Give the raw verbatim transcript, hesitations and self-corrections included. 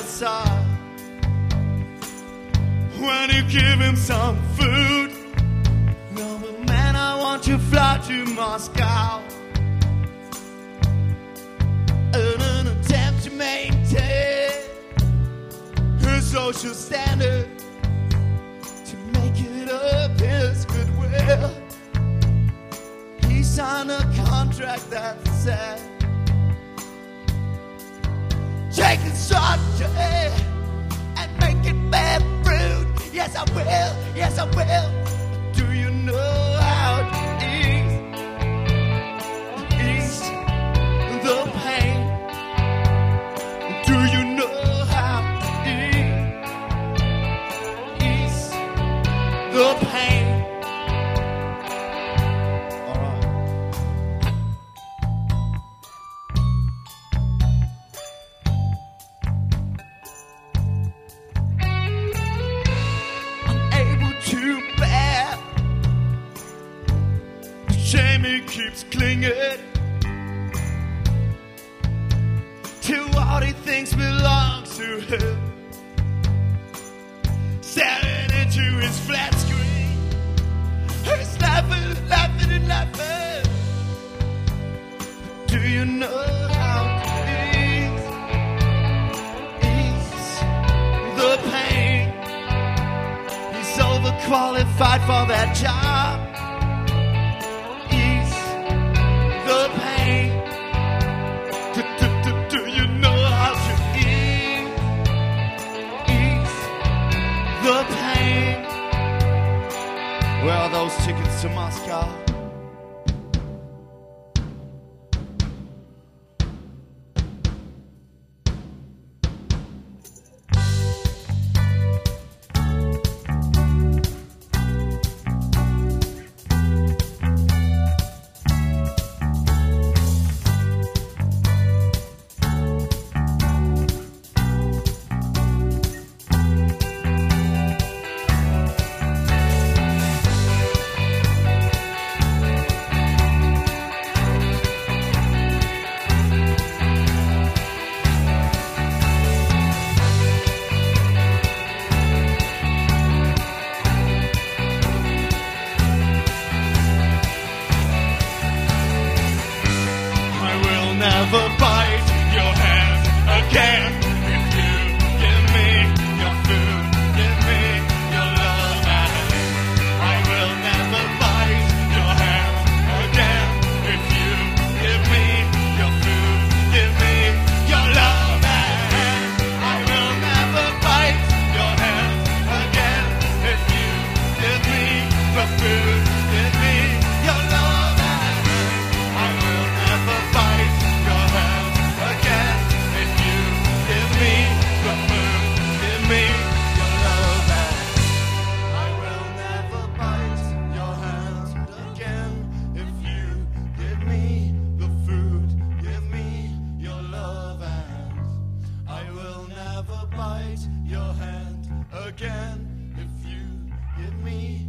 side. When you give him some food, no, but man, I want to fly to Moscow in an attempt to maintain her social standard, to make it up his goodwill. He signed a contract that said, take instruction and make it bear fruit. Yes, I will. Yes, I will. Do you know how to ease, ease the pain? Do you know how to ease, ease the pain? All right. Jamie keeps clinging to what he thinks belongs to him, staring into his flat screen. He's laughing, laughing and laughing. Do you know how to ease, ease the pain? He's overqualified for that job. The pain. Do, do, do, do you know how to ease, ease the pain? Where are those tickets to Moscow? Never bite your hand again. If you give me your food, give me your love, and I will never bite your hand again. If you give me your food, give me your love, and I will never bite your hand again. If you give me the food, give me your love, and I will never bite your hand again. If you give me the food, give me your love, and I will never bite your hand again. If you give me the food, give me your love, and I will never bite your hand again. If you give me